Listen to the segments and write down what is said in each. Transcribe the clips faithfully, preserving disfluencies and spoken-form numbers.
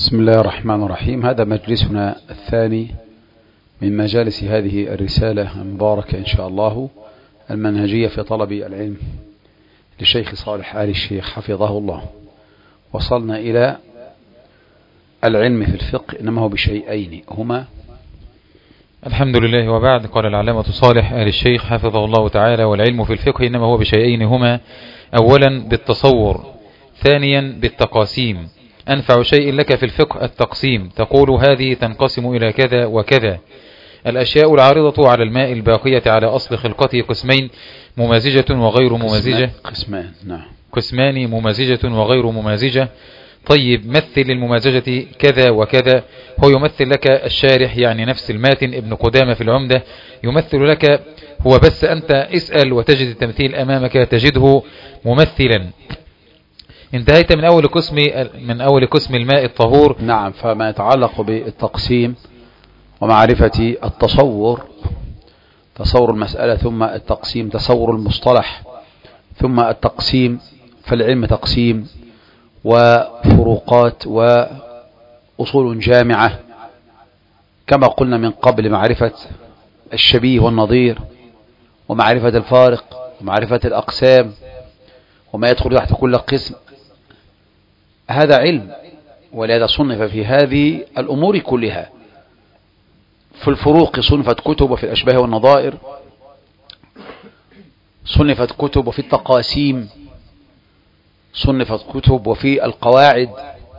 بسم الله الرحمن الرحيم. هذا مجلسنا الثاني من مجالس هذه الرسالة المباركة إن شاء الله، المنهجية في طلب العلم للشيخ صالح آل الشيخ حفظه الله. وصلنا إلى العلم في الفقه إنما هو بشيئين هما الحمد لله. وبعد، قال العلامة صالح آل الشيخ حفظه الله تعالى: والعلم في الفقه إنما هو بشيئين هما: أولا بالتصور، ثانيا بالتقاسيم. أنفع شيء لك في الفقه التقسيم، تقول هذه تنقسم إلى كذا وكذا. الأشياء العارضة على الماء الباقية على أصل خلقته قسمين: ممازجة وغير ممازجة. قسمان نعم قسمان: ممازجة وغير ممازجة. طيب، مثل الممازجة كذا وكذا. هو يمثل لك الشارح، يعني نفس الماتن ابن قدامة في العمدة يمثل لك هو، بس أنت اسأل وتجد التمثيل أمامك تجده ممثلا. انتهيت من أول قسم من أول قسم الماء الطهور. نعم. فما يتعلق بالتقسيم ومعرفة التصور، تصور المسألة، ثم التقسيم تصور المصطلح، ثم التقسيم. فالعلم تقسيم وفروقات وأصول جامعة كما قلنا من قبل: معرفة الشبيه والنظير، ومعرفة الفارق، ومعرفة الأقسام، وما يدخل تحت كل قسم. هذا علم، ولهذا صنف في هذه الأمور كلها. في الفروق صنفت كتب، وفي الأشباه والنظائر صنفت كتب، وفي التقاسيم صنفت كتب، وفي القواعد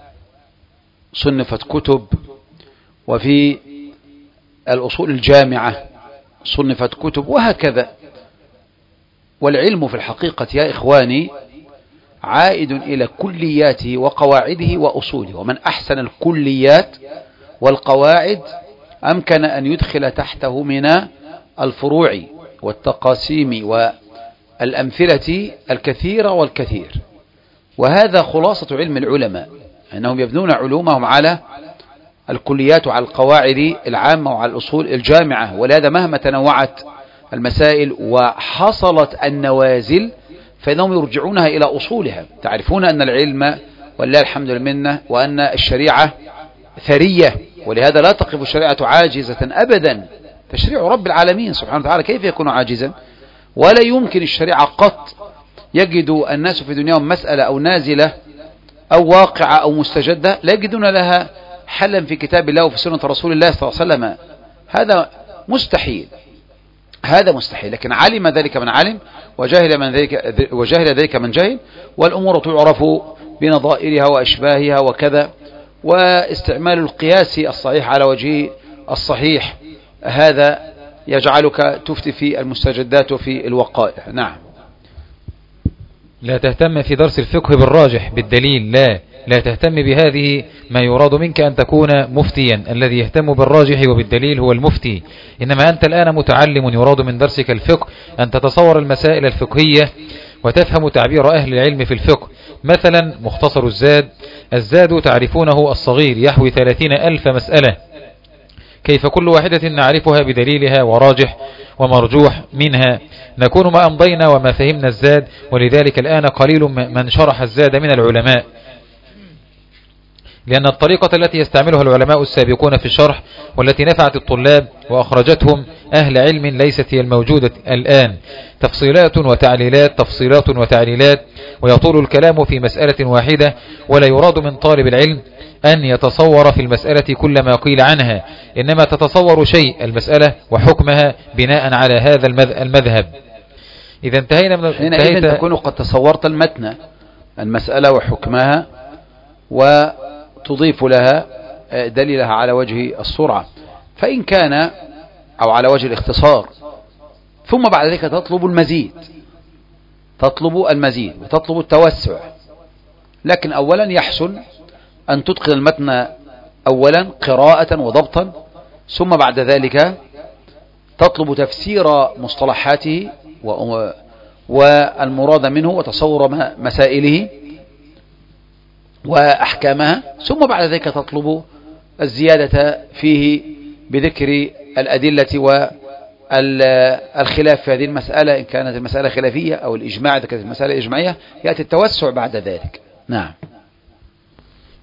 صنفت كتب، وفي الأصول الجامعة صنفت كتب، وهكذا. والعلم في الحقيقة يا إخواني عائد إلى كلياته وقواعده وأصوله، ومن أحسن الكليات والقواعد أمكن أن يدخل تحته من الفروع والتقاسيم والأمثلة الكثيرة والكثير. وهذا خلاصة علم العلماء، أنهم يبنون علومهم على الكليات وعلى القواعد العامة وعلى الأصول الجامعة. ولهذا مهما تنوعت المسائل وحصلت النوازل فإنهم يرجعونها إلى أصولها. تعرفون أن العلم ولله الحمد لله وأن الشريعة ثرية، ولهذا لا تقف الشريعة عاجزة أبدا. تشريع رب العالمين سبحانه وتعالى كيف يكون عاجزا؟ ولا يمكن الشريعة قط يجد الناس في دنياهم مسألة أو نازلة أو واقعة أو مستجدة لا يجدون لها حلا في كتاب الله وفي سنة رسول الله صلى الله عليه وسلم. هذا مستحيل، هذا مستحيل. لكن علم ذلك من علم، وجهل من ذلك وجهل ذلك من جهل. والأمور تعرف بنظائرها وأشباهها وكذا. واستعمال القياس الصحيح على وجه الصحيح هذا يجعلك تفتي في المستجدات وفي الوقائع. نعم. لا تهتم في درس الفقه بالراجح بالدليل، لا لا تهتم بهذه. ما يراد منك أن تكون مفتيا. الذي يهتم بالراجح وبالدليل هو المفتي. إنما أنت الآن متعلم، يراد من درسك الفقه أن تتصور المسائل الفقهية وتفهم تعبير أهل العلم في الفقه. مثلا مختصر الزاد، الزاد تعرفونه الصغير يحوي ثلاثين ألف مسألة، كيف كل واحدة نعرفها بدليلها وراجح ومرجوح منها. نكون ما أمضينا وما فهمنا الزاد، ولذلك الآن قليل من شرح الزاد من العلماء، لأن الطريقة التي يستعملها العلماء السابقون في الشرح والتي نفعت الطلاب وأخرجتهم أهل علم ليست هي الموجودة الآن. تفصيلات وتعليلات، تفصيلات وتعليلات، ويطول الكلام في مسألة واحدة. ولا يراد من طالب العلم أن يتصور في المسألة كل ما قيل عنها، إنما تتصور شيء المسألة وحكمها بناء على هذا المذهب. إذا انتهينا من حينئذ تكون قد تصورت المتن، المسألة وحكمها، وتضيف لها دليلها على وجه السرعة فإن كان، أو على وجه الاختصار. ثم بعد ذلك تطلب المزيد، تطلب المزيد وتطلب التوسع. لكن أولا يحسن أن تتقن المتن أولا قراءة وضبطا، ثم بعد ذلك تطلب تفسير مصطلحاته والمراد منه وتصور مسائله وأحكامها، ثم بعد ذلك تطلب الزيادة فيه بذكر الأدلة والخلاف في هذه المسألة إن كانت المسألة خلافية، أو الإجماع إذا كانت المسألة إجماعية. يأتي التوسع بعد ذلك. نعم.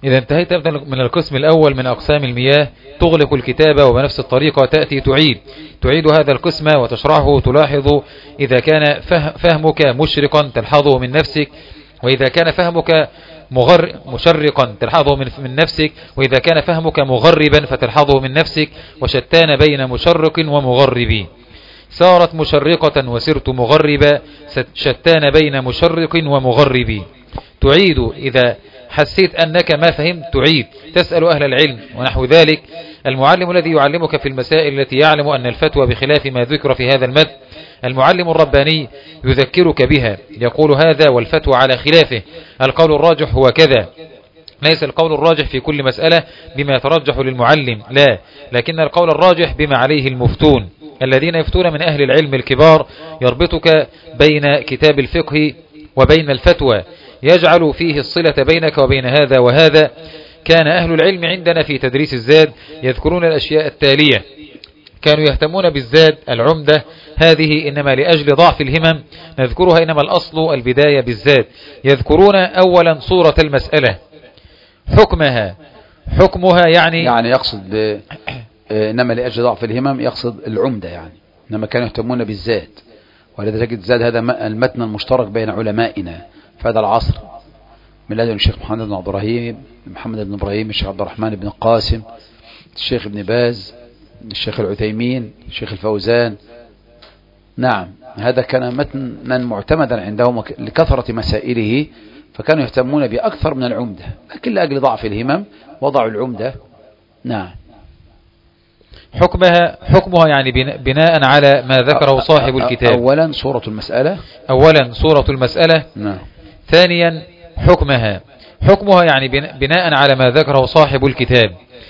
إذا انتهيت من القسم الأول من أقسام المياه تغلق الكتابة، وبنفس الطريقة تأتي تعيد تعيد هذا القسم وتشرحه. تلاحظ إذا كان فهمك مشرقا تلحظه من نفسك، وإذا كان فهمك مغر مشرقا تلحظه من, من نفسك، وإذا كان فهمك مغربا فتلحظه من نفسك. وشتان بين مشرق ومغرب، صارت مشرقة وسرت مغربا، شتان بين مشرق ومغرب. تعيد إذا حسيت أنك ما فهمت تعيد، تسأل أهل العلم ونحو ذلك. المعلم الذي يعلمك في المسائل التي يعلم أن الفتوى بخلاف ما ذكر في هذا المد، المعلم الرباني يذكرك بها، يقول هذا والفتوى على خلافه، القول الراجح هو كذا. ليس القول الراجح في كل مسألة بما يترجح للمعلم، لا، لكن القول الراجح بما عليه المفتون الذين يفتون من أهل العلم الكبار. يربطك بين كتاب الفقه وبين الفتوى، يجعل فيه الصلة بينك وبين هذا وهذا. كان أهل العلم عندنا في تدريس الزاد يذكرون الأشياء التالية: كانوا يهتمون بالزاد العمدة، هذه إنما لأجل ضعف الهمم نذكرها، إنما الأصل البداية بالزاد. يذكرون أولا صورة المسألة، حكمها حكمها يعني يعني يقصد ب... إنما لأجل ضعف الهمم يقصد العمدة، يعني إنما كانوا يهتمون بالزاد. ولذا تجد الزاد هذا المتن المشترك بين علمائنا في هذا العصر، من لدن الشيخ محمد بن إبراهيم محمد بن إبراهيم، الشيخ عبد الرحمن بن القاسم، الشيخ ابن باز، الشيخ العثيمين، الشيخ الفوزان. نعم، هذا كان متنا معتمدا عندهم لكثرة مسائله، فكانوا يهتمون بأكثر من العمدة، لكن لأجل ضعف الهمم وضعوا العمدة. نعم. حكمها حكمها يعني بناء على ما ذكره صاحب الكتاب. أولا صورة المسألة أولا صورة المسألة نعم. ثانيا حكمها حكمها يعني بناء على ما ذكره صاحب الكتاب.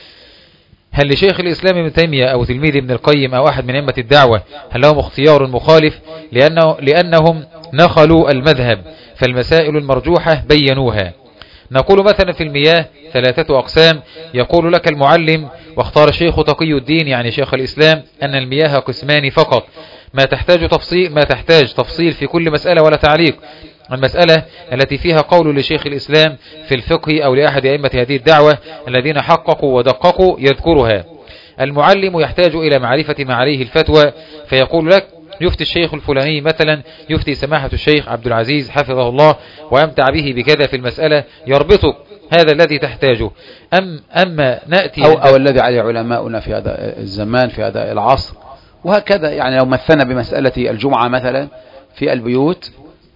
هل لشيخ الإسلام ابن تيمية أو تلميذ ابن القيم أو أحد من أئمة الدعوة هل لهم اختيار مخالف؟ لأنه لأنهم نخلوا المذهب، فالمسائل المرجوحة بينوها. نقول مثلا في المياه ثلاثة أقسام، يقول لك المعلم واختار الشيخ تقي الدين يعني شيخ الإسلام أن المياه قسمان فقط، ما تحتاج تفصيل ما تحتاج تفصيل في كل مسألة ولا تعليق. المسألة التي فيها قول لشيخ الإسلام في الفقه أو لأحد أئمة هذه الدعوة الذين حققوا ودققوا يذكرها. المعلم يحتاج إلى معرفة ما عليه الفتوى، فيقول لك يفتي الشيخ الفلاني مثلا، يفتي سماحة الشيخ عبد العزيز حفظه الله ويمتع به بكذا في المسألة، يربطك هذا الذي تحتاجه. أم أما نأتي أو, أو الذي عليه علماؤنا في هذا الزمان في هذا العصر، وهكذا. يعني لو مثلنا بمسألة الجمعة مثلا في البيوت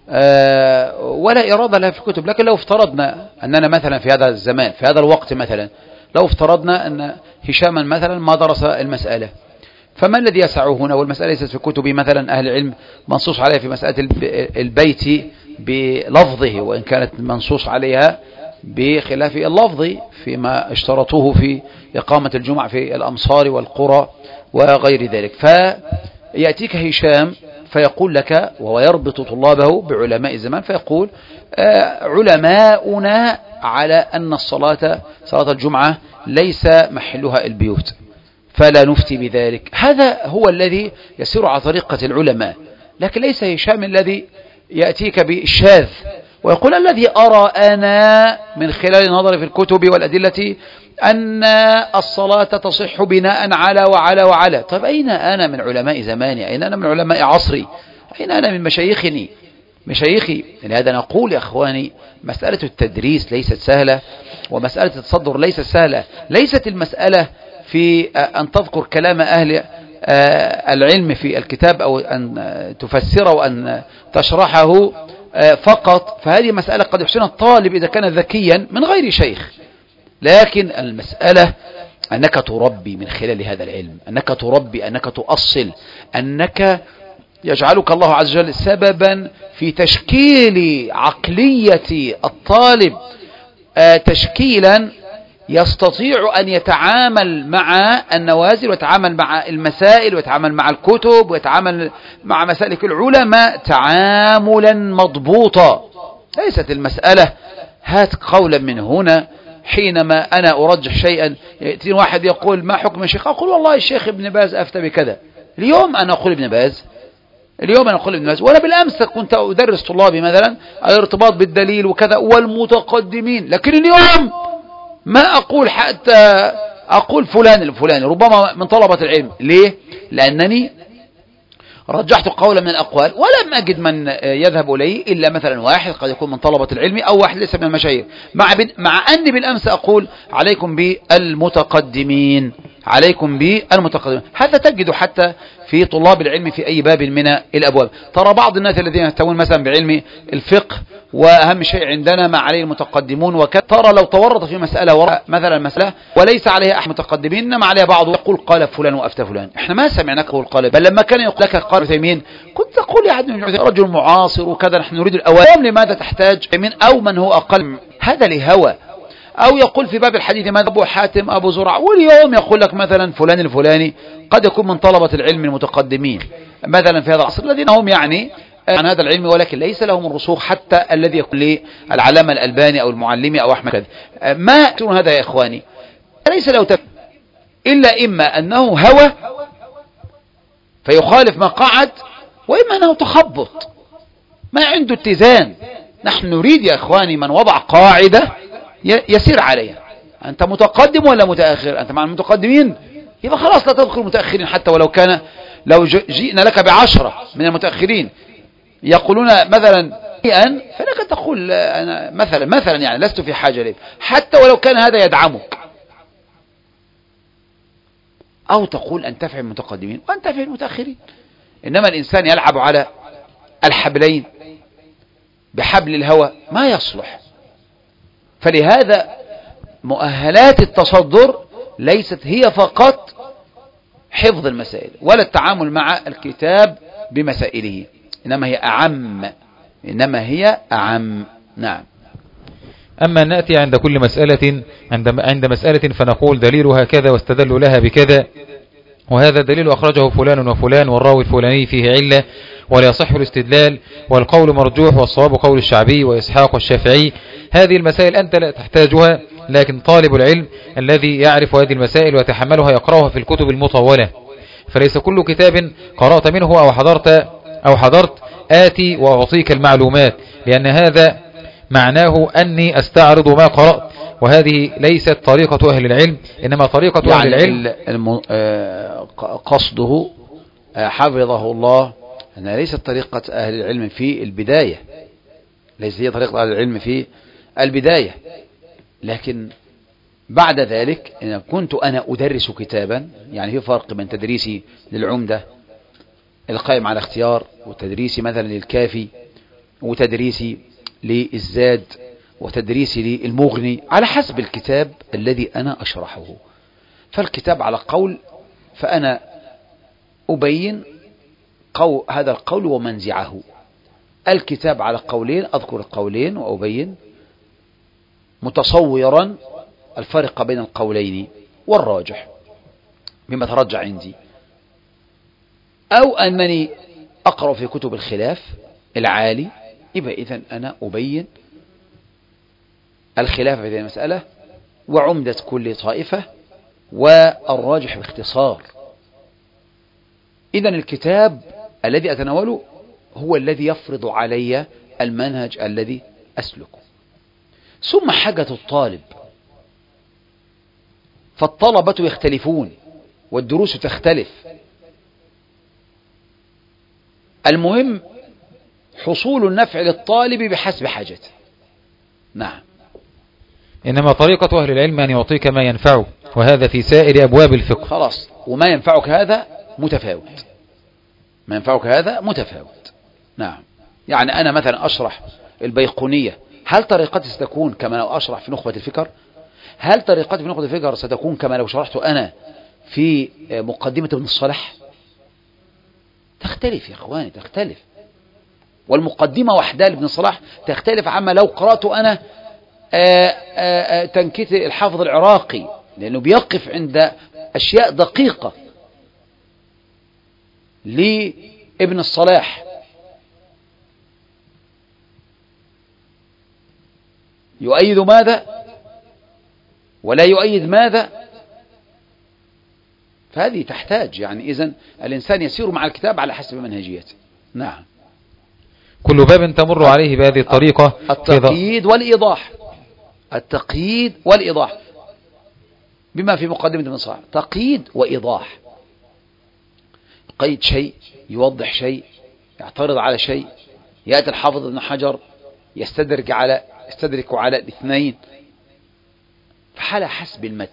أه ولا إرادة لها في الكتب، لكن لو افترضنا أننا مثلا في هذا الزمان في هذا الوقت مثلا، لو افترضنا أن هشاما مثلا ما درس المسألة، فما الذي يسعه هنا؟ والمسألة ليست في كتب مثلا أهل العلم منصوص عليها في مسألة البيت بلفظه، وإن كانت منصوص عليها بخلاف اللفظ فيما اشترطوه في إقامة الجمعة في الأمصار والقرى وغير ذلك. فيأتيك هشام فيقول لك، وهو يربط طلابه بعلماء الزمان، فيقول آه علماؤنا على أن الصلاة صلاة الجمعة ليس محلها البيوت، فلا نفتي بذلك. هذا هو الذي يسير على طريقة العلماء، لكن ليس هشام الذي يأتيك بالشاذ ويقول الذي أرى أنا من خلال نظري في الكتب والأدلة أن الصلاة تصح بناء على وعلى وعلى. طيب أين أنا من علماء زماني؟ أين أنا من علماء عصري؟ أين أنا من مشايخني مشايخي؟ لهذا نقول يا أخواني، مسألة التدريس ليست سهلة، ومسألة التصدر ليست سهلة. ليست المسألة في أن تذكر كلام أهل العلم في الكتاب أو أن تفسره وأن تشرحه فقط، فهذه مسألة قد يحسنها الطالب إذا كان ذكيا من غير شيخ. لكن المسألة أنك تربي من خلال هذا العلم، أنك تربي، أنك تؤصل، أنك يجعلك الله عز وجل سببا في تشكيل عقلية الطالب تشكيلا يستطيع أن يتعامل مع النوازل ويتعامل مع المسائل ويتعامل مع الكتب ويتعامل مع مسالك العلماء تعاملا مضبوطا. ليست المسألة هات قولا من هنا. حينما أنا أرجح شيئا يأتي واحد يقول ما حكم الشيخ، أقول والله الشيخ ابن باز أفتى بكذا. اليوم أنا أقول ابن باز اليوم أنا أقول ابن باز وأنا بالأمس كنت أدرس طلابي مثلا الارتباط بالدليل وكذا والمتقدمين، لكن اليوم ما أقول حتى أقول فلان الفلاني ربما من طلبة العلم. ليه؟ لأنني رجحت قولا من الأقوال ولم أجد من يذهب إليه إلا مثلا واحد قد يكون من طلبة العلم أو واحد ليس من المشايخ، مع, مع أني بالأمس أقول عليكم بالمتقدمين، عليكم بالمتقدمين. هذا تجد حتى في طلاب العلم في أي باب من الأبواب. ترى بعض الناس الذين يهتمون مثلا بعلم الفقه وأهم شيء عندنا ما عليه المتقدمون، وكذا ترى لو تورط في مسألة وراء مثلا مسألة وليس عليها أحد متقدمين إنما عليها بعض يقول قال فلان وأفتى فلان. إحنا ما سمعناك يقول قال، بل لما كان يقول لك قال عثيمين كنت تقول يا أحد رجل معاصر وكذا، نحن نريد الأوام. لماذا تحتاج من أو من هو أقل؟ هذا لهوى. أو يقول في باب الحديث ماذا أبو حاتم أبو زرع، واليوم يقول لك مثلا فلان الفلاني قد يكون من طلبة العلم المتقدمين مثلا في هذا العصر الذين هم يعني عن هذا العلم ولكن ليس لهم الرسوخ حتى الذي يكون للعلامة الألباني أو المعلمي أو أحمد كذا. ما يكون هذا يا إخواني ليس له تفسير إلا إما أنه هوى فيخالف ما قعد، وإما أنه تخبط ما عنده اتزان. نحن نريد يا إخواني من وضع قاعدة يسير عليها. أنت متقدم ولا متأخر؟ أنت مع المتقدمين يبقى خلاص لا تدخل المتأخرين، حتى ولو كان لو جئنا لك بعشرة من المتأخرين يقولون مثلا أن فلك تقول أنا مثلا مثلا يعني لست في حاجة ليه، حتى ولو كان هذا يدعمك. أو تقول أن تفعل المتقدمين وأن تفعل المتأخرين. إنما الإنسان يلعب على الحبلين بحبل الهوى ما يصلح. فلهذا مؤهلات التصدر ليست هي فقط حفظ المسائل ولا التعامل مع الكتاب بمسائله، إنما هي أعم إنما هي أعم. نعم. أما نأتي عند كل مسألة عند عند مسألة فنقول دليلها كذا واستدلوا لها بكذا، وهذا دليل أخرجه فلان وفلان والراوي الفلاني فيه علة ولا يصح الاستدلال والقول مرجوح والصواب قول الشعبي وإسحاق والشافعي. هذه المسائل أنت لا تحتاجها، لكن طالب العلم الذي يعرف هذه المسائل ويتحملها يقرأها في الكتب المطولة. فليس كل كتاب قرأت منه أو حضرت أو حضرت آتي وأعطيك المعلومات، لأن هذا معناه أني أستعرض ما قرأت، وهذه ليست طريقة أهل العلم، إنما طريقة يعني أهل العلم الم... قصده حفظه الله أن ليست طريقة أهل العلم في البداية، ليس هي طريقة أهل العلم في البداية، لكن بعد ذلك إن كنت أنا أدرس كتابا، يعني في فرق بين تدريسي للعمدة القائم على اختيار وتدريسي مثلا للكافي وتدريسي للزاد وتدريسي للمغني على حسب الكتاب الذي أنا أشرحه. فالكتاب على قول فأنا أبين قول هذا القول ومنزعه. الكتاب على قولين أذكر القولين وأبين متصورا الفرق بين القولين والراجح بما ترجع عندي، أو أنني أقرأ في كتب الخلاف العالي، يبقى إذن أنا أبين الخلاف في هذه المسألة وعمدة كل طائفة والراجح باختصار. إذن الكتاب الذي أتناوله هو الذي يفرض علي المنهج الذي أسلكه. ثم حاجة الطالب، فالطلبة يختلفون والدروس تختلف. المهم حصول النفع للطالب بحسب حاجته. نعم. إنما طريقة أهل العلم أن يعطيك ما ينفعك، وهذا في سائر أبواب الفقه. خلاص، وما ينفعك هذا متفاوت، ما ينفعك هذا متفاوت. نعم. يعني أنا مثلا أشرح البيقونية، هل طريقتي ستكون كما لو أشرح في نخبة الفكر؟ هل طريقتي في نخبة الفكر ستكون كما لو شرحت أنا في مقدمة ابن الصلاح؟ تختلف يا إخواني، تختلف. والمقدمة وحدها لابن الصلاح تختلف عما لو قرأت أنا تنكيت الحافظ العراقي، لأنه بيقف عند أشياء دقيقة لابن الصلاح. يؤيد ماذا ولا يؤيد ماذا، فهذه تحتاج يعني إذن الإنسان يسير مع الكتاب على حسب منهجيته. نعم. كل باب تمر عليه بهذه الطريقة التقييد والإيضاح، التقييد والإيضاح. بما في مقدمة ابن صلاح تقييد وإيضاح، قيد شيء، يوضح شيء، يعترض على شيء، يأتي الحافظ ابن حجر يستدرك على يستدرك على الاثنين، فحال حسب المتن.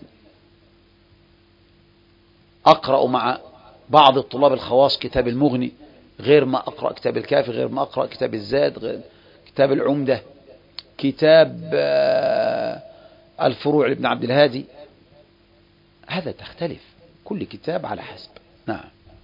أقرأ مع بعض الطلاب الخواص كتاب المغني غير ما أقرأ كتاب الكافي، غير ما أقرأ كتاب الزاد، غير كتاب العمدة، كتاب الفروع لابن عبد الهادي. هذا تختلف كل كتاب على حسب. نعم.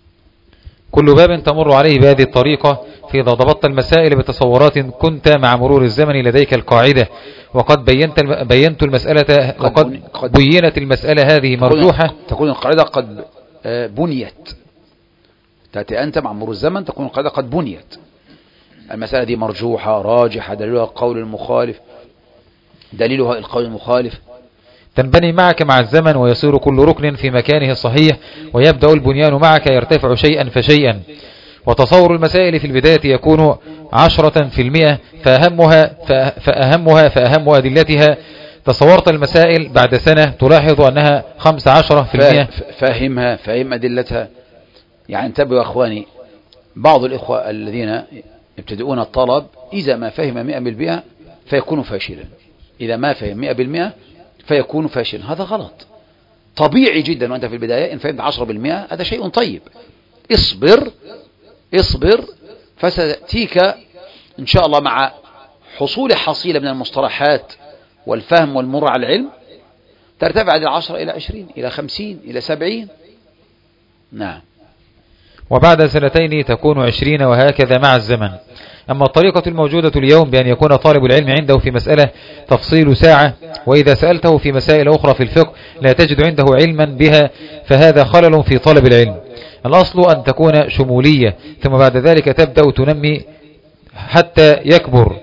كل باب تمر عليه بهذه الطريقة، فإذا ضبطت المسائل بتصورات كنت مع مرور الزمن لديك القاعدة، وقد بينت بينت المسألة وقد بينت المسألة هذه مرجوحة. تكون القاعدة قد بنيت، تأتي أنت مع مرور الزمن تكون القاعدة قد بنيت، المسألة دي مرجوحة راجحة، دليلها القول المخالف، دليلها القول المخالف، تنبني معك مع الزمن، ويصير كل ركن في مكانه الصحيح، ويبدأ البنيان معك يرتفع شيئا فشيئا. وتصور المسائل في البداية يكون عشرة في المئة، فأهمها فأهمها فأهم أدلتها. تصورت المسائل بعد سنة تلاحظ أنها خمس عشرة في المئة. فاهمها، فاهم أدلتها. يعني انتبهوا يا أخواني، بعض الإخوة الذين يبتدئون الطلب إذا ما فهم مئة بالمئة فيكون فاشلا، إذا ما فهم مئة بالمئة فيكون فاشلا. هذا غلط. طبيعي جدا وأنت في البداية إن فهمت عشرة بالمئة هذا شيء طيب. اصبر اصبر فستأتيك إن شاء الله مع حصول حصيلة من المصطلحات والفهم والمر على العلم ترتفع هذه العشرة إلى عشرين إلى خمسين إلى سبعين. نعم. وبعد سنتين تكون عشرين، وهكذا مع الزمن. أما الطريقة الموجودة اليوم بأن يكون طالب العلم عنده في مسألة تفصيل ساعة، وإذا سألته في مسائل أخرى في الفقه لا تجد عنده علما بها، فهذا خلل في طلب العلم. الأصل أن تكون شمولية، ثم بعد ذلك تبدأ تنمي حتى يكبر.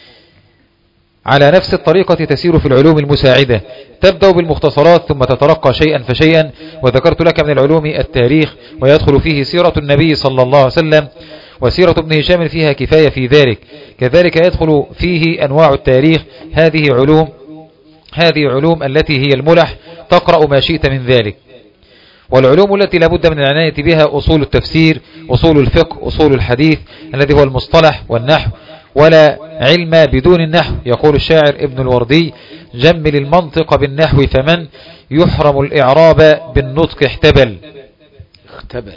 على نفس الطريقة تسير في العلوم المساعدة، تبدأ بالمختصرات ثم تترقى شيئا فشيئا. وذكرت لك من العلوم التاريخ، ويدخل فيه سيرة النبي صلى الله عليه وسلم، وسيرة ابن هشام فيها كفاية في ذلك. كذلك يدخل فيه أنواع التاريخ. هذه علوم هذه علوم التي هي الملح، تقرأ ما شئت من ذلك. والعلوم التي لابد من العناية بها أصول التفسير، أصول الفقه، أصول الحديث الذي هو المصطلح والنحو. ولا علم بدون النحو. يقول الشاعر ابن الوردي: جمل المنطق بالنحو، فمن يحرم الإعراب بالنطق احتبل. اختبل.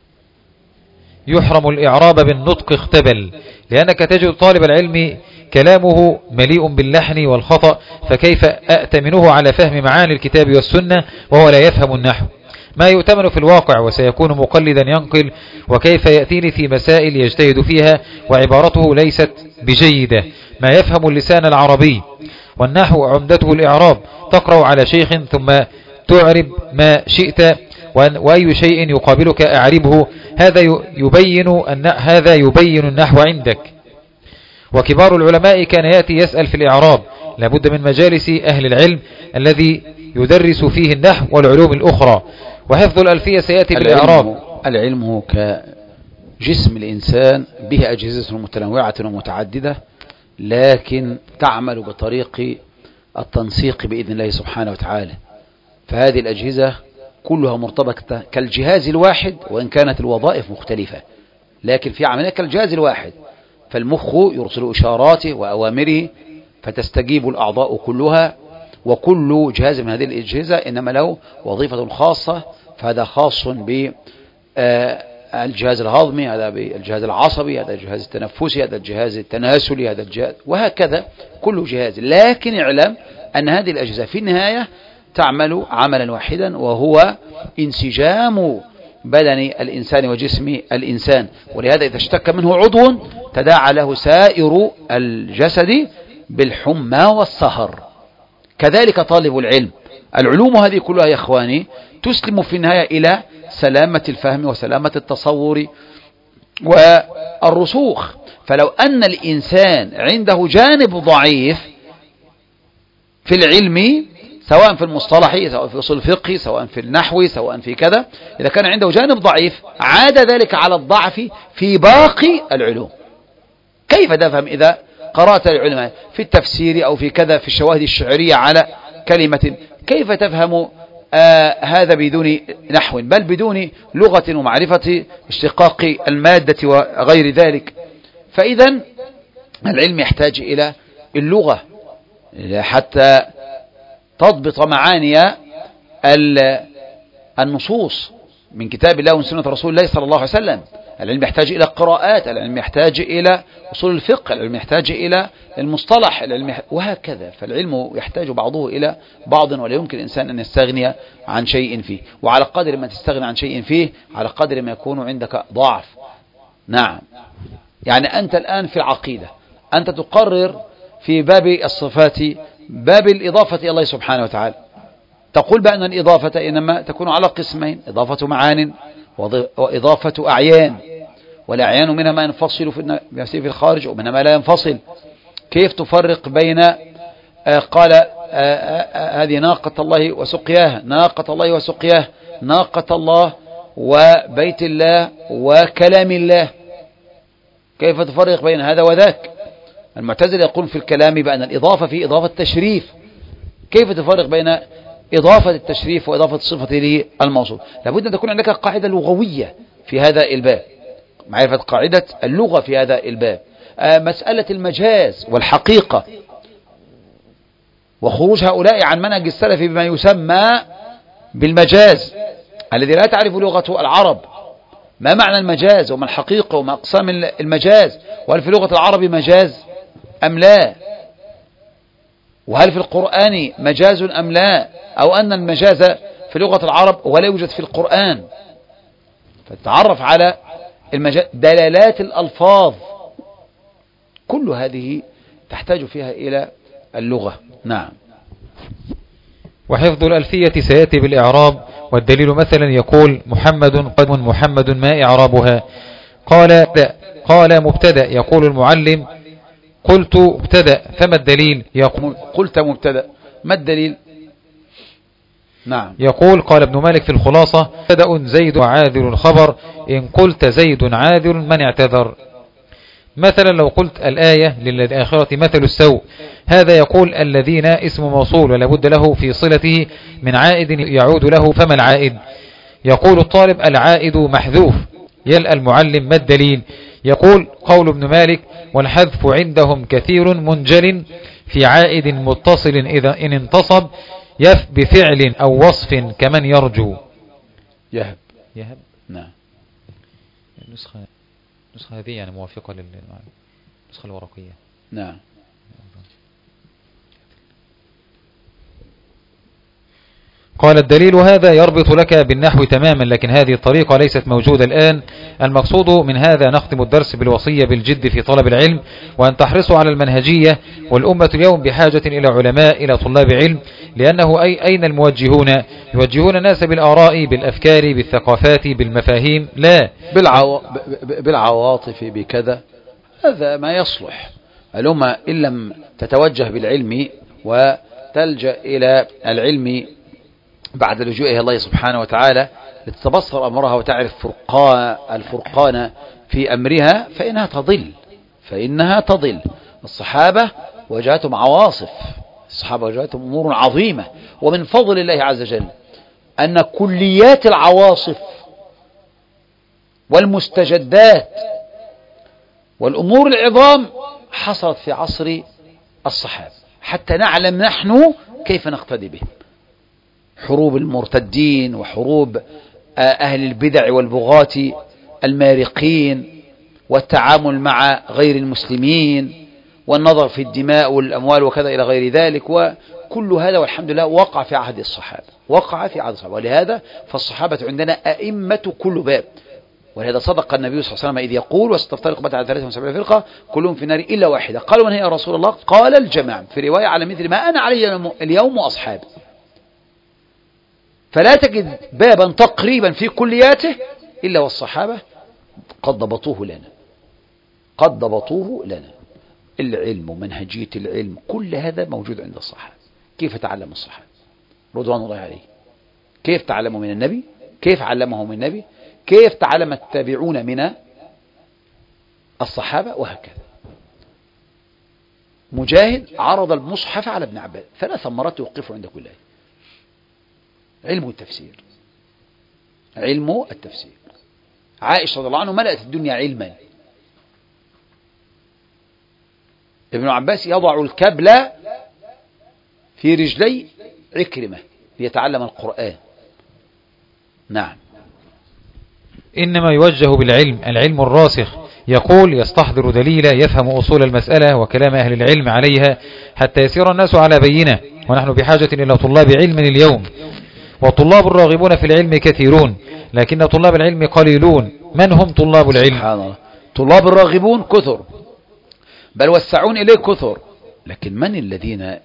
يحرم الإعراب بالنطق اختبل، لأنك تجد طالب العلم كلامه مليء باللحن والخطأ، فكيف أأتمنه على فهم معاني الكتاب والسنة وهو لا يفهم النحو؟ ما يؤتمن في الواقع وسيكون مقلدا ينقل، وكيف يأتيني في مسائل يجتهد فيها وعبارته ليست بجيدة. ما يفهم اللسان العربي، والنحو عمدته الإعراب. تقرأ على شيخ ثم تعرب ما شئت، وأي شيء يقابلك أعربه. هذا يبين أن هذا يبين النحو عندك. وكبار العلماء كان يأتي يسأل في الإعراب. لابد من مجالس أهل العلم الذي يدرس فيه النحو والعلوم الأخرى. وحفظ الألفية سيأتي بالإعراب. العلم هو كجسم الإنسان به أجهزة متنوعة ومتعددة، لكن تعمل بطريق التنسيق بإذن الله سبحانه وتعالى. فهذه الأجهزة كلها مرتبطة كالجهاز الواحد، وإن كانت الوظائف مختلفة، لكن في عملية كالجهاز الواحد. فالمخ يرسل إشاراته وأوامره فتستجيب الأعضاء كلها، وكل جهاز من هذه الأجهزة إنما له وظيفة خاصة. فهذا خاص بالجهاز الهضمي، هذا بالجهاز العصبي، هذا الجهاز التنفسي، هذا الجهاز التناسلي، هذا الجهاز، وهكذا كل جهاز. لكن اعلم أن هذه الأجهزة في النهاية تعمل عملا واحدا، وهو انسجام بدن الإنسان وجسم الإنسان. ولهذا إذا اشتكى منه عضو تداعى له سائر الجسد بالحمى والسهر. كذلك طالب العلم. العلوم هذه كلها يا إخواني تسلم في النهاية إلى سلامة الفهم وسلامة التصور والرسوخ. فلو أن الإنسان عنده جانب ضعيف في العلم، سواء في المصطلح، سواء في أصول الفقه، سواء في النحو، سواء في كذا، إذا كان عنده جانب ضعيف عاد ذلك على الضعف في باقي العلوم. كيف تفهم إذا قرأت العلماء في التفسير أو في كذا في الشواهد الشعرية على كلمة؟ كيف تفهم آه هذا بدون نحو، بل بدون لغة ومعرفة اشتقاق المادة وغير ذلك. فإذا العلم يحتاج إلى اللغة حتى تضبط معاني النصوص من كتاب الله وسنة رسول الله صلى الله عليه وسلم. العلم يحتاج إلى قراءات، العلم يحتاج إلى أصول الفقه، العلم يحتاج إلى المصطلح، العلم يحتاج وهكذا. فالعلم يحتاج بعضه إلى بعض، ولا يمكن الإنسان أن يستغني عن شيء فيه، وعلى قدر ما تستغني عن شيء فيه على قدر ما يكون عندك ضعف. نعم، يعني أنت الآن في العقيدة أنت تقرر في باب الصفات، باب الإضافة إلى الله سبحانه وتعالى، تقول بأن الإضافة إنما تكون على قسمين: إضافة معان وإضافة أعيان، والأعيان منها ما ينفصل في الخارج ومنها ما لا ينفصل. كيف تفرق بين آه قال آه آه هذه ناقة الله وسقياها، ناقة الله وسقياها، ناقة الله وبيت الله وكلام الله، كيف تفرق بين هذا وذاك؟ المعتزلة يقول في الكلام بأن الإضافة في إضافة تشريف، كيف تفرق بين إضافة التشريف وإضافة الصفة للموصوف؟ لابد أن تكون عندك قاعدة لغوية في هذا الباب، معرفة قاعدة اللغة في هذا الباب. آه مسألة المجاز والحقيقة وخروج هؤلاء عن منهج السلف بما يسمى بالمجاز الذي لا تعرف لغة العرب. ما معنى المجاز وما الحقيقة وما أقسام المجاز، وهل في لغة العرب مجاز أم لا، وهل في القرآن مجاز أم لا، أو أن المجاز في لغة العرب ولا يوجد في القرآن. فتعرف على المجاز، دلالات الألفاظ، كل هذه تحتاج فيها إلى اللغة. نعم. وحفظ الألفية سيأتي بالإعراب، والدليل مثلا يقول محمد قدم محمد ما إعرابها؟ قال قال مبتدأ، يقول المعلم قلت مبتدأ، فما الدليل؟ يقول قلت مبتدأ، ما الدليل؟ نعم. يقول قال ابن مالك في الخلاصة مبتدأ زيد وعاذل الخبر، إن قلت زيد عاذل من اعتذر. مثلا لو قلت الآية للآخرة مثل السوء، هذا يقول الذين اسم موصول ولا بد له في صلته من عائد يعود له، فما العائد؟ يقول الطالب العائد محذوف. يلأ المعلم ما الدليل؟ يقول قول ابن مالك والحذف عندهم كثير منجل في عائد متصل إذا إن انتصب يف بفعل أو وصف كمن يرجو. يهب يهب نعم. النسخة النسخة هذه يعني موافقة للنسخة الورقية. نعم. قال الدليل هذا يربط لك بالنحو تماما، لكن هذه الطريقة ليست موجودة الآن. المقصود من هذا نختم الدرس بالوصية بالجد في طلب العلم، وأن تحرصوا على المنهجية، والأمة اليوم بحاجة إلى علماء، إلى طلاب علم، لأنه أي أين الموجهون؟ يوجهون الناس بالآراء، بالأفكار، بالثقافات، بالمفاهيم، لا بالعو... بالعواطف، بكذا. هذا ما يصلح. الأمة إن لم تتوجه بالعلم وتلجأ إلى العلم بعد لجوئها الله سبحانه وتعالى لتتبصر أمرها وتعرف فرقان الفرقان في أمرها، فإنها تضل فإنها تضل. الصحابة وجاءتهم عواصف، الصحابة وجاءتهم أمور عظيمة، ومن فضل الله عز وجل أن كليات العواصف والمستجدات والأمور العظام حصلت في عصر الصحابة، حتى نعلم نحن كيف نقتدي بهم. حروب المرتدين وحروب أهل البدع والبغاة المارقين، والتعامل مع غير المسلمين، والنظر في الدماء والأموال وكذا إلى غير ذلك، وكل هذا والحمد لله وقع في عهد الصحابة، وقع في عهد الصحابة. ولهذا فالصحابة عندنا أئمة كل باب. ولهذا صدق النبي صلى الله عليه وسلم إذ يقول وستفترق أمتي على ثلاثة وسبعين فرقة كلهم في النار إلا واحدة. قالوا من هي يا رسول الله؟ قال الجماعة، في رواية على مثل ما أنا عليه اليوم وأصحابي. فلا تجد بابا تقريبا في كلياته إلا والصحابة قد ضبطوه لنا، قد ضبطوه لنا. العلم ومنهجية العلم كل هذا موجود عند الصحابة. كيف تعلم الصحابة رضوان الله عليه؟ كيف تعلموا من النبي؟ كيف علمهم النبي؟ كيف تعلم التابعون من الصحابة؟ وهكذا. مجاهد عرض المصحف على ابن عباس، ثلاث مرات يوقفه عند كل آية. علم التفسير، علم التفسير. عائشة رضي الله عنه ملأت الدنيا علما. ابن عباس يضع الكبل في رجلي عكرمة ليتعلم القرآن. نعم. إنما يوجه بالعلم العلم الراسخ، يقول يستحضر دليلا يفهم أصول المسألة وكلام أهل العلم عليها حتى يسير الناس على بينة. ونحن بحاجة إلى طلاب علم اليوم، والطلاب الراغبون في العلم كثيرون لكن طلاب العلم قليلون. من هم طلاب العلم؟ سبحان الله. طلاب الراغبون كثر، بل والسعون إليه كثر، لكن من الذين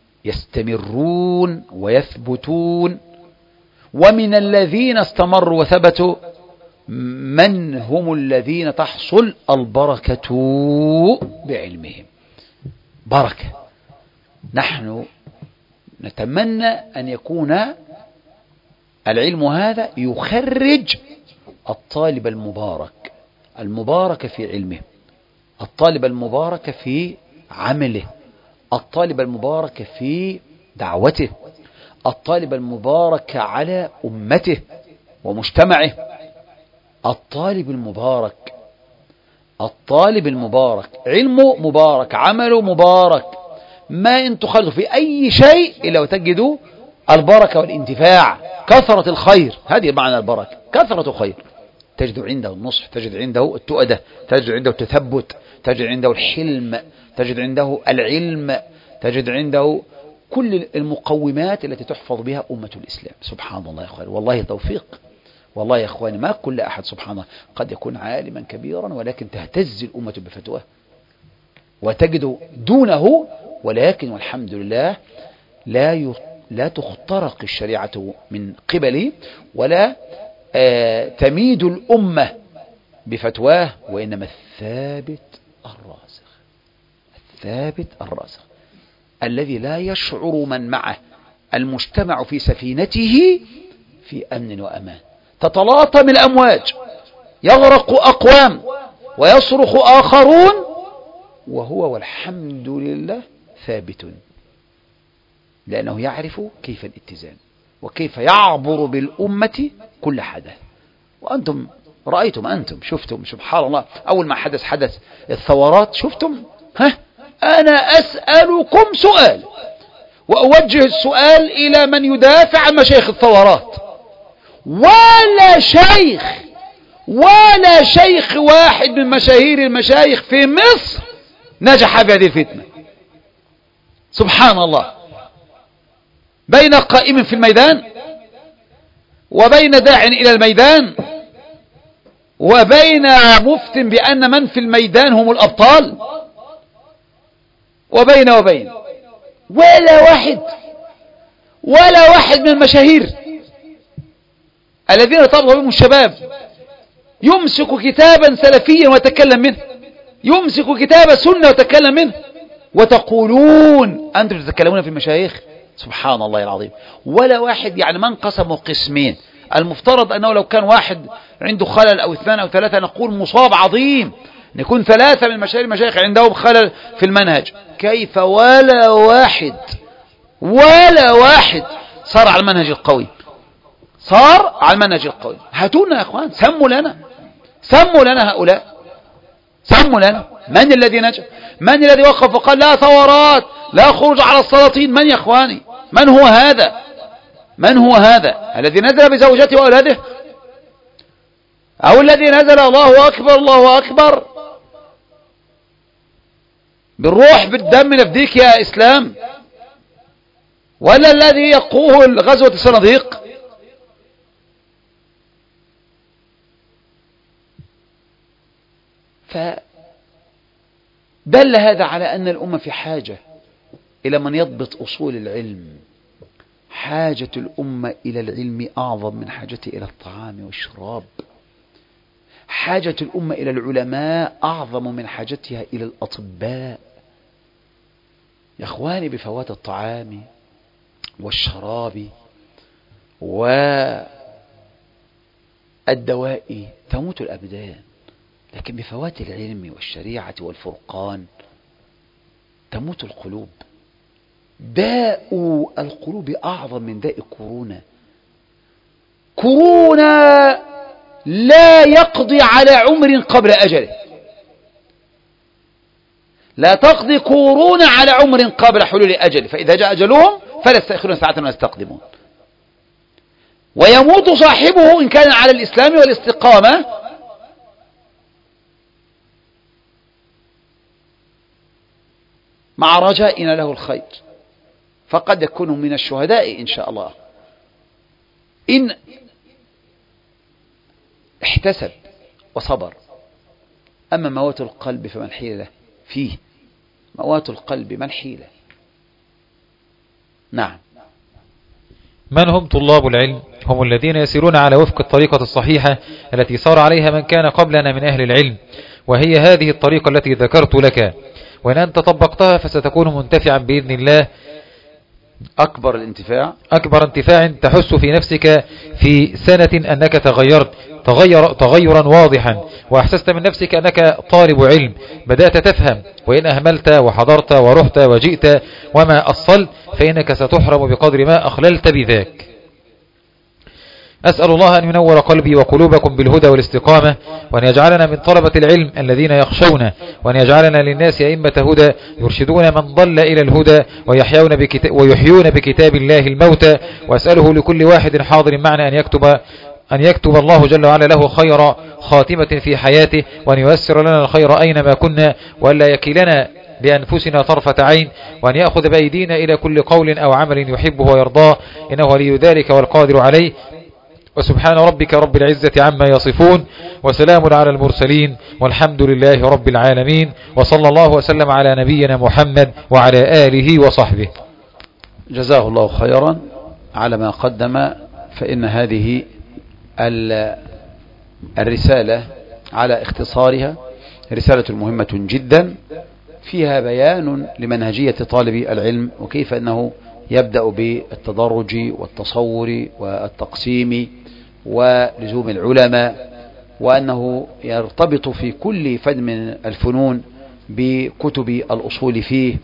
يستمرون ويثبتون؟ ومن الذين استمروا وثبتوا من هم الذين تحصل البركة بعلمهم؟ بركة. نحن نتمنى أن يكون العلم هذا يخرج الطالب المبارك، المبارك في علمه، الطالب المبارك في عمله، الطالب المبارك في دعوته، الطالب المبارك على أمته ومجتمعه، الطالب المبارك، الطالب المبارك علمه مبارك، عمله مبارك. ما إن تخلط في أي شيء إلا وتجدوا البركة والانتفاع، كثرة الخير. هذه معنى البركة، كثرة خير. تجد عنده النصح، تجد عنده التؤدة، تجد عنده التثبت، تجد عنده الحلم، تجد عنده العلم، تجد عنده كل المقومات التي تحفظ بها أمة الإسلام. سبحان الله يا أخواني، والله توفيق. والله يا أخواني ما كل أحد سبحان الله قد يكون عالما كبيرا ولكن تهتز الأمة بفتواه، وتجد دونه، ولكن والحمد لله لا لا تخترق الشريعة من قبله، ولا آه تميد الأمة بفتواه، وإنما الثابت الراسخ، الثابت الراسخ الذي لا يشعر من معه المجتمع في سفينته في أمن وأمان. تتلاطم الأمواج، يغرق أقوام ويصرخ آخرون، وهو والحمد لله ثابت، لأنه يعرف كيف الاتزان وكيف يعبر بالأمة كل حدث. وأنتم رأيتم، أنتم شفتم سبحان الله أول ما حدث حدث الثورات، شفتم؟ ها أنا أسألكم سؤال وأوجه السؤال إلى من يدافع عن مشايخ الثورات. ولا شيخ ولا شيخ واحد من مشاهير المشايخ في مصر نجح في هذه الفتنة. سبحان الله. بين قائم في الميدان، وبين داع إلى الميدان، وبين مفت بأن من في الميدان هم الأبطال، وبين وبين ولا واحد ولا واحد من المشاهير الذين طلبوا بهم الشباب يمسك كتابا سلفيا ويتكلم منه، يمسك كتاب سنة ويتكلم منه، وتقولون أنتم تتكلمون في المشايخ. سبحان الله العظيم. ولا واحد. يعني من قسموا قسمين، المفترض أنه لو كان واحد عنده خلل أو اثنان أو ثلاثة نقول مصاب عظيم، نكون ثلاثة من مشايخ المشايخ عندهم خلل في المنهج. كيف ولا واحد ولا واحد صار على المنهج القوي، صار على المنهج القوي. هاتونا يا أخوان، سموا لنا، سموا لنا هؤلاء، سموا لنا من الذي نجح، من الذي وقف وقال لا ثورات، لا خروج على السلاطين. من يا أخواني؟ من هو هذا؟ من هو هذا الذي نزل بزوجته وأولاده، أو الذي نزل الله أكبر الله أكبر بالروح بالدم نفديك يا إسلام، ولا الذي يقوه غزوة الصناديق؟ فدل هذا على أن الأمة في حاجة إلى من يضبط أصول العلم. حاجة الأمة إلى العلم أعظم من حاجتها إلى الطعام والشراب. حاجة الأمة إلى العلماء أعظم من حاجتها إلى الأطباء. يا أخواني، بفوات الطعام والشراب والدواء تموت الأبدان، لكن بفوات العلم والشريعة والفرقان تموت القلوب. داء القلوب أعظم من داء كورونا. كورونا لا يقضي على عمر قبل أجله، لا تقضي كورونا على عمر قبل حلول أجله، فإذا جاء أجلهم فلا يستأخرون ساعة ولا يستقدمون. ويموت صاحبه إن كان على الإسلام والاستقامة مع رجائنا له الخير، فقد يكون من الشهداء إن شاء الله إن احتسب وصبر. أما موات القلب فمن حيلة فيه، موات القلب من حيلة. نعم. من هم طلاب العلم؟ هم الذين يسيرون على وفق الطريقة الصحيحة التي صار عليها من كان قبلنا من أهل العلم، وهي هذه الطريقة التي ذكرت لك، وإن أنت طبقتها فستكون منتفعا بإذن الله أكبر الانتفاع أكبر انتفاع تحس في نفسك في سنة أنك تغيرت تغير تغيرا واضحا، وأحسست من نفسك أنك طالب علم، بدأت تفهم. وإن أهملت وحضرت ورحت وجئت وما أصلت فإنك ستحرم بقدر ما أخللت بذاك. أسأل الله أن ينور قلبي وقلوبكم بالهدى والاستقامة، وأن يجعلنا من طلبة العلم الذين يخشون، وأن يجعلنا للناس أئمة هدى يرشدون من ضل إلى الهدى ويحيون بكتاب, ويحيون بكتاب الله الموتى. وأسأله لكل واحد حاضر معنا أن يكتب أن يكتب الله جل وعلا له خير خاتمة في حياته، وأن ييسر لنا الخير أينما كنا، وأن لا يكلنا لأنفسنا طرفة عين، وأن يأخذ بأيدينا إلى كل قول أو عمل يحبه ويرضاه، إنه ولي ذلك والقادر عليه. وسبحان ربك رب العزة عما يصفون، وسلام على المرسلين، والحمد لله رب العالمين، وصلى الله وسلم على نبينا محمد وعلى آله وصحبه. جزاه الله خيرا على ما قدم. فإن هذه الرسالة على اختصارها رسالة مهمة جدا، فيها بيان لمنهجية طالب العلم، وكيف أنه يبدأ بالتدرج والتصور والتقسيم ولزوم العلماء، وأنه يرتبط في كل فن من الفنون بكتب الأصول فيه،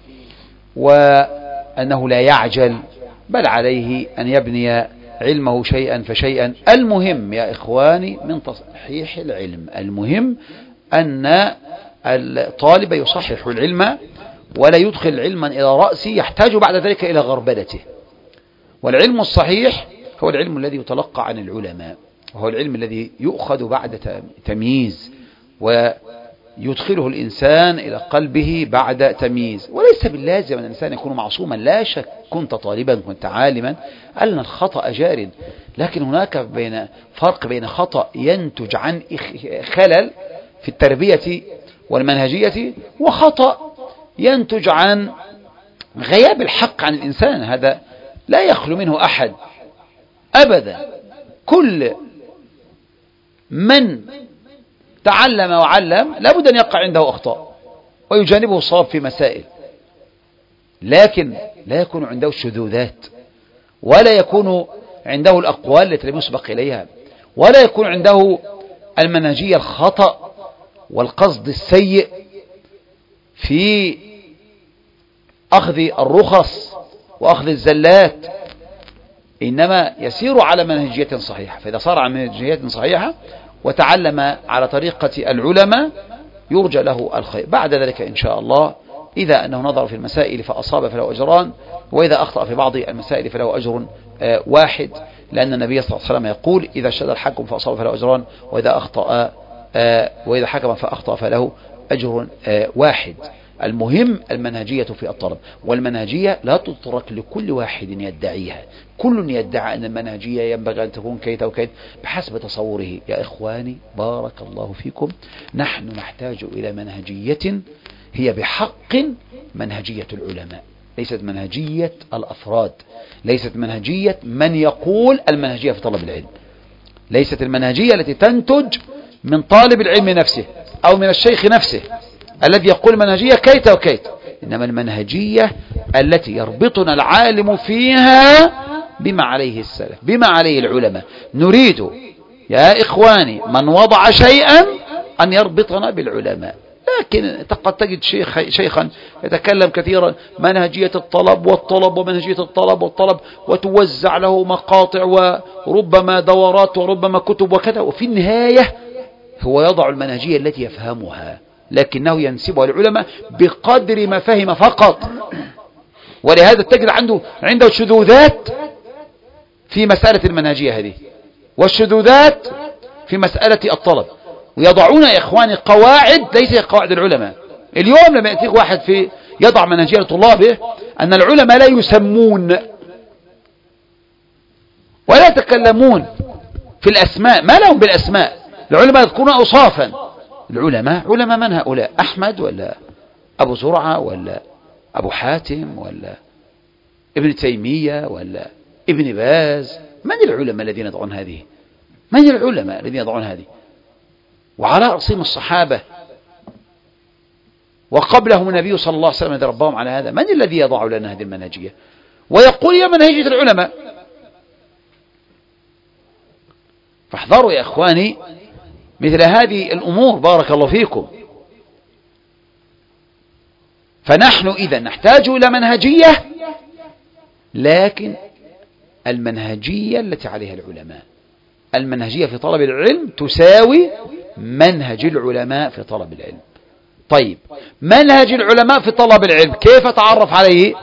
وأنه لا يعجل، بل عليه أن يبني علمه شيئا فشيئا. المهم يا إخواني من تصحيح العلم، المهم أن الطالب يصحح العلم ولا يدخل علما إلى رأسه يحتاج بعد ذلك إلى غربلته. والعلم الصحيح هو العلم الذي يتلقى عن العلماء، وهو العلم الذي يؤخذ بعد تمييز ويدخله الإنسان إلى قلبه بعد تمييز. وليس باللازم أن الإنسان يكون معصوما، لا شك، كنت طالبا كنت عالما أن الخطأ جار، لكن هناك بين فرق بين خطأ ينتج عن خلل في التربية والمنهجية، وخطأ ينتج عن غياب الحق عن الإنسان. هذا لا يخلو منه أحد أبدا. كل من تعلم وعلم لابد أن يقع عنده أخطاء ويجانبه الصواب في مسائل، لكن لا يكون عنده الشذوذات، ولا يكون عنده الأقوال التي لم يسبق إليها، ولا يكون عنده المنهجية الخطأ والقصد السيء في أخذ الرخص وأخذ الزلات، إنما يسير على منهجية صحيحة. فإذا صار على منهجية صحيحة وتعلم على طريقة العلماء يرجى له الخير. بعد ذلك إن شاء الله إذا أنه نظر في المسائل فأصاب فله أجران، وإذا أخطأ في بعض المسائل فله أجر واحد، لأن النبي صلى الله عليه وسلم يقول إذا شد الحكم فأصاب فله أجران، وإذا أخطأ وإذا حكم فأخطأ فله أجر واحد. المهم المنهجية في الطلب، والمنهجية لا تترك لكل واحد يدعيها. كل يدعي أن المنهجية ينبغي أن تكون كيت وكيت بحسب تصوره. يا إخواني بارك الله فيكم، نحن نحتاج إلى منهجية هي بحق منهجية العلماء، ليست منهجية الأفراد، ليست منهجية من يقول المنهجية في طلب العلم، ليست المنهجية التي تنتج من طالب العلم نفسه أو من الشيخ نفسه الذي يقول منهجية كيت وكيت، إنما المنهجية التي يربطنا العالم فيها بما عليه السلف، بما عليه العلماء. نريد يا إخواني من وضع شيئا أن يربطنا بالعلماء، لا لكن قد تجد شيخ شيخا يتكلم كثيرا منهجية الطلب والطلب ومنهجية الطلب والطلب، وتوزع له مقاطع وربما دورات وربما كتب وكذا، وفي النهاية هو يضع المنهجية التي يفهمها، لكنه ينسبها للعلماء بقدر ما فهم فقط. ولهذا تجد عنده عنده شذوذات في مسألة المنهجية هذه، والشذوذات في مسألة الطلب، ويضعون يا إخواني قواعد ليس قواعد العلماء. اليوم لما يأتيك واحد في يضع منهجية لطلابه أن العلماء لا يسمون ولا يتكلمون في الأسماء، ما لهم بالأسماء، العلماء يذكرون أوصافا. العلماء علماء من هؤلاء؟ أحمد ولا أبو زرعة ولا أبو حاتم ولا ابن تيمية ولا ابن باز؟ من العلماء الذين يضعون هذه؟ من العلماء الذين يضعون هذه؟ وعلى رأسهم الصحابة، وقبلهم النبي صلى الله عليه وسلم الذي رباهم على هذا. من الذي يضع لنا هذه المنهجية ويقول يا منهجية العلماء؟ فاحذروا يا إخواني مثل هذه الأمور، بارك الله فيكم. فنحن إذا نحتاج إلى منهجية، لكن المنهجية التي عليها العلماء. المنهجية في طلب العلم تساوي منهج العلماء في طلب العلم. طيب، منهج العلماء في طلب العلم كيف أتعرف عليه؟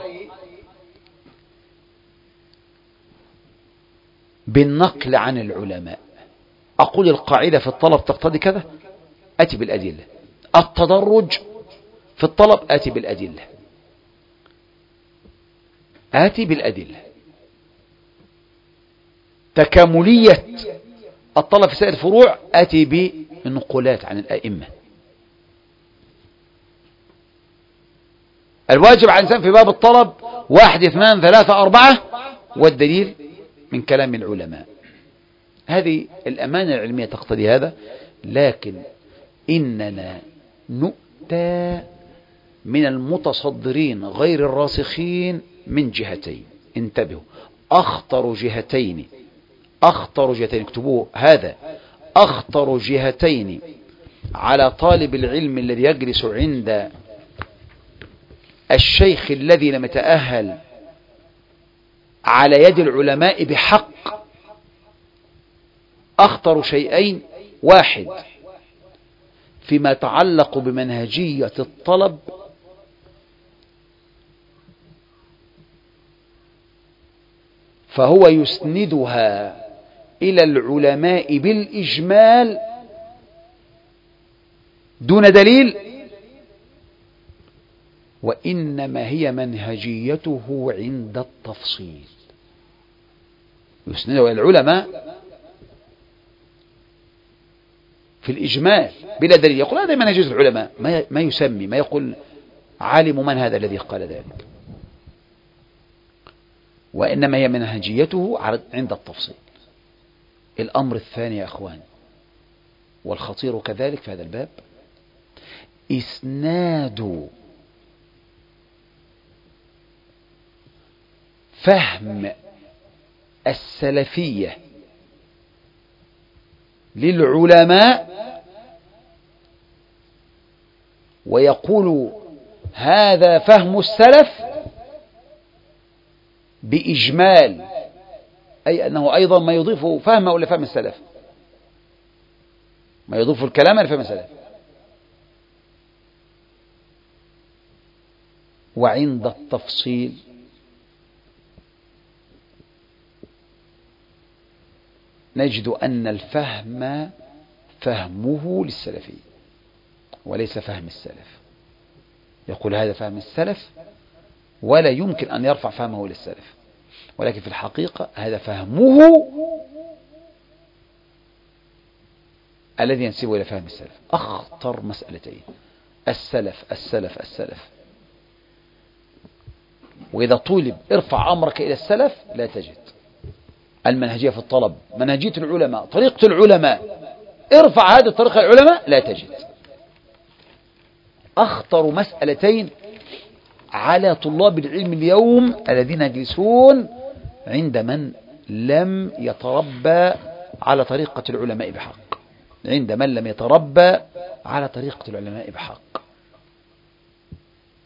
بالنقل عن العلماء. أقول القاعدة في الطلب تقتضي كذا، أتي بالأدلة. التدرج في الطلب آتي بالأدلة، آتي بالأدلة. تكاملية الطلب في سائر الفروع آتي بالنقولات عن الأئمة. الواجب على الإنسان في باب الطلب واحد اثنان ثلاثة أربعة، والدليل من كلام العلماء. هذه الأمانة العلمية تقتضي هذا، لكن إننا نؤتى من المتصدرين غير الراسخين من جهتين. انتبهوا، أخطر جهتين، أخطر جهتين، اكتبوه هذا، أخطر جهتين على طالب العلم الذي يجلس عند الشيخ الذي لم يتأهل على يد العلماء بحق. أخطر شيئين: واحد فيما يتعلق بمنهجية الطلب، فهو يسندها إلى العلماء بالإجمال دون دليل، وإنما هي منهجيته عند التفصيل. يسندها إلى العلماء في الإجمال بلا دليل، يقول هذا منهجية العلماء، ما يسمي، ما يقول عالم من هذا الذي قال ذلك، وإنما هي منهجيته عند التفصيل. الأمر الثاني يا أخوان، والخطير كذلك في هذا الباب، إسناد فهم السلفية للعلماء، ويقول هذا فهم السلف بإجمال، أي أنه أيضا ما يضيف فهمه إلى فهم السلف، ما يضيف الكلام إلى فهم السلف. وعند التفصيل نجد أن الفهم فهمه للسلفي وليس فهم السلف. يقول هذا فهم السلف ولا يمكن أن يرفع فهمه للسلف، ولكن في الحقيقة هذا فهمه الذي ينسبه إلى فهم السلف. أخطر مسألتين: السلف السلف السلف. وإذا طولب ارفع أمرك إلى السلف لا تجد. المنهجية في الطلب منهجية العلماء، طريقة العلماء، ارفع هذه الطريقة العلماء لا تجد. أخطر مسألتين على طلاب العلم اليوم الذين يجلسون عند من لم يتربى على طريقة العلماء بحق، عند من لم يتربى على طريقة العلماء بحق.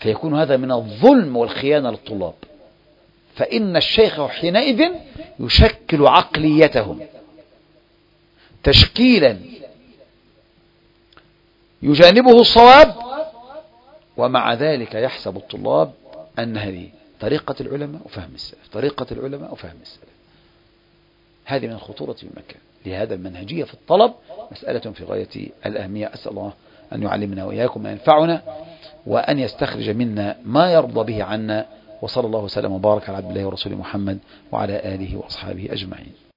فيكون هذا من الظلم والخيانة للطلاب، فإن الشيخ حينئذ يشكل عقليتهم تشكيلا يجانبه الصواب، ومع ذلك يحسب الطلاب أن هذه طريقة العلماء وفهم السلف، طريقة العلماء وفهم السلف. هذه من الخطورة بمكان. لهذا المنهجية في الطلب مسألة في غاية الأهمية. أسأل الله أن يعلمنا وإياكم ما ينفعنا، وأن يستخرج منا ما يرضى به عنا. وصلى الله وسلم وبارك على عبد الله ورسوله محمد وعلى آله وأصحابه أجمعين.